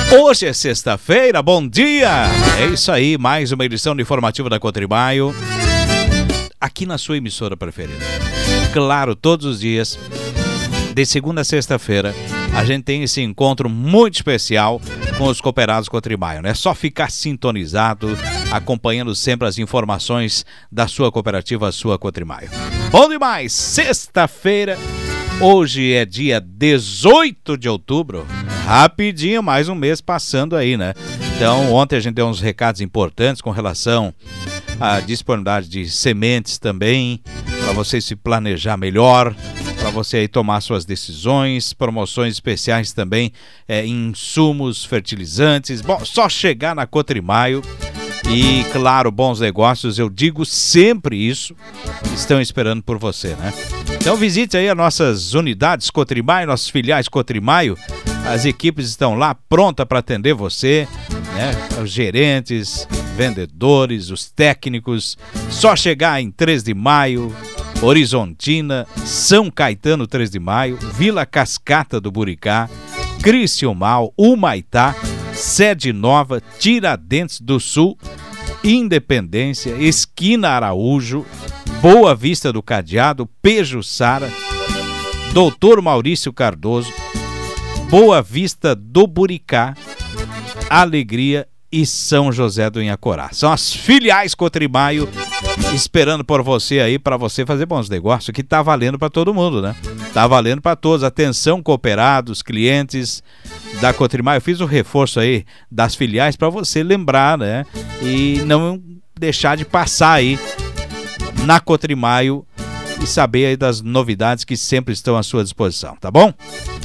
Hoje é sexta-feira, bom dia! É isso aí, mais uma edição do Informativo da Cotribaio, aqui na sua emissora preferida. Claro, todos os dias, de segunda a sexta-feira, a gente tem esse encontro muito especial com os cooperados Cotribaio, né? É só ficar sintonizado, acompanhando sempre as informações da sua cooperativa, a sua Cotribaio. Bom demais! Sexta-feira, hoje é dia 18 de outubro. Rapidinho, mais um mês passando aí, né? Então, ontem a gente deu uns recados importantes com relação à disponibilidade de sementes também, para você se planejar melhor, para você aí tomar suas decisões, promoções especiais também em insumos, fertilizantes. Bom, só chegar na Cotrimaio e, claro, bons negócios, eu digo sempre isso, estão esperando por você, né? Então visite aí as nossas unidades Cotrimaio, nossos filiais Cotrimaio. As equipes estão lá prontas para atender você, né? Os gerentes, vendedores, os técnicos. Só chegar em 3 de Maio, Horizontina, São Caetano 3 de Maio, Vila Cascata do Buricá, Criciúmal, Humaitá, Sede Nova, Tiradentes do Sul, Independência, Esquina Araújo, Boa Vista do Cadeado, Pejuçara, Doutor Maurício Cardoso, Boa Vista do Buricá, Alegria e São José do Inhacorá. São as filiais Cotrimaio esperando por você aí, para você fazer bons negócios, que tá valendo para todo mundo, né? Tá valendo para todos. Atenção, cooperados, clientes da Cotrimaio. Eu fiz o reforço aí das filiais para você lembrar, né? E não deixar de passar aí na Cotrimaio e saber aí das novidades que sempre estão à sua disposição, tá bom?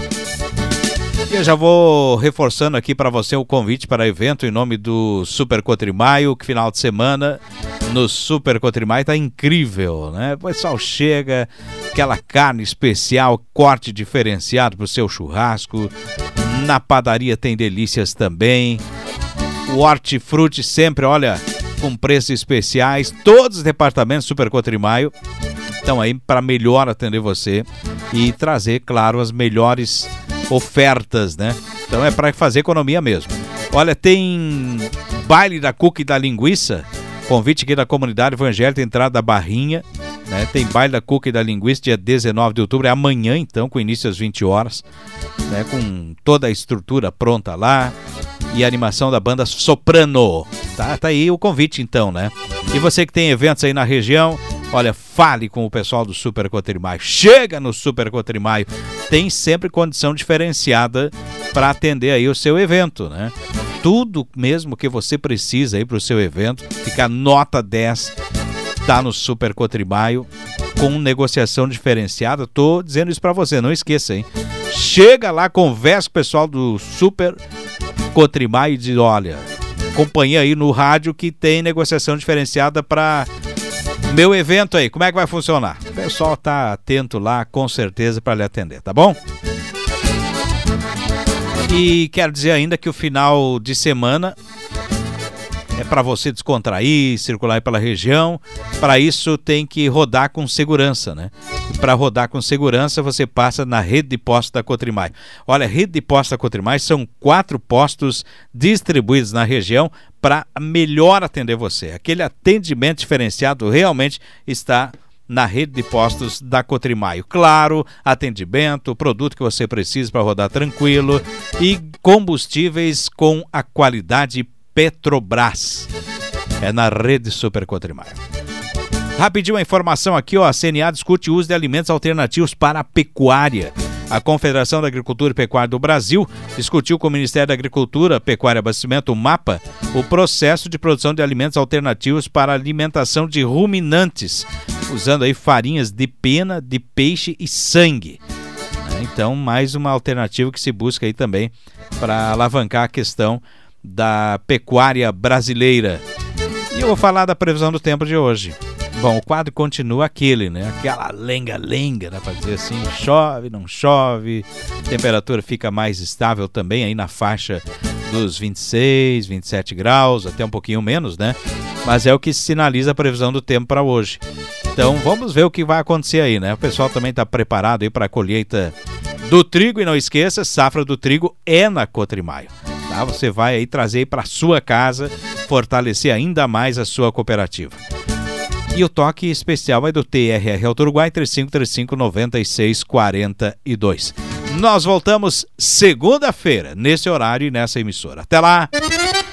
E eu já vou reforçando aqui para você o convite para evento em nome do Super Cotrimaio, que final de semana no Super Cotrimaio tá incrível, né? O pessoal chega, aquela carne especial, corte diferenciado pro seu churrasco, na padaria tem delícias também, o hortifruti sempre, olha, com preços especiais, todos os departamentos Super Cotrimaio estão aí para melhor atender você e trazer, claro, as melhores ofertas, né? Então é para fazer economia mesmo. Olha, tem baile da cuca e da linguiça, convite aqui da comunidade evangélica, entrada da Barrinha, né? Tem baile da cuca e da linguiça dia 19 de outubro, é amanhã então, com início às 20 horas, né? Com toda a estrutura pronta lá e a animação da banda Soprano. Tá aí o convite então, né? E você que tem eventos aí na região, olha, fale com o pessoal do Super Cotrimaio. Chega no Super Cotrimaio. Tem sempre condição diferenciada para atender aí o seu evento, né? Tudo mesmo que você precisa aí para o seu evento, fica nota 10, tá no Super Cotrimaio, com negociação diferenciada. Tô dizendo isso para você, não esqueça, hein? Chega lá, conversa com o pessoal do Super Cotrimaio e diz, olha, acompanha aí no rádio que tem negociação diferenciada para meu evento aí, como é que vai funcionar? O pessoal tá atento lá, com certeza, para lhe atender, tá bom? E quero dizer ainda que o final de semana é para você descontrair, circular aí pela região. Para isso tem que rodar com segurança, né? E para rodar com segurança você passa na rede de postos da Cotrimaio. Olha, a rede de postos da Cotrimaio são 4 postos distribuídos na região para melhor atender você. Aquele atendimento diferenciado realmente está na rede de postos da Cotrimaio. Claro, atendimento, produto que você precisa para rodar tranquilo e combustíveis com a qualidade Petrobras. É na rede Super Cotrimaio. Rapidinho a informação aqui, ó, a CNA discute o uso de alimentos alternativos para a pecuária. A Confederação da Agricultura e Pecuária do Brasil discutiu com o Ministério da Agricultura, Pecuária e Abastecimento, o MAPA, o processo de produção de alimentos alternativos para a alimentação de ruminantes, usando aí farinhas de pena, de peixe e sangue. Então, mais uma alternativa que se busca aí também para alavancar a questão da pecuária brasileira. E eu vou falar da previsão do tempo de hoje. Bom, o quadro continua aquele, né? Aquela lenga-lenga, né? Para dizer assim, chove, não chove, temperatura fica mais estável também aí na faixa dos 26, 27 graus, até um pouquinho menos, né? Mas é o que sinaliza a previsão do tempo para hoje. Então vamos ver o que vai acontecer aí, né? O pessoal também está preparado aí para a colheita do trigo e não esqueça, safra do trigo é na Cotrimaio. tá? Você vai aí trazer para sua casa, fortalecer ainda mais a sua cooperativa. E o toque especial é do TRR Auto Uruguai, 3535-9642. Nós voltamos segunda-feira, nesse horário e nessa emissora. Até lá!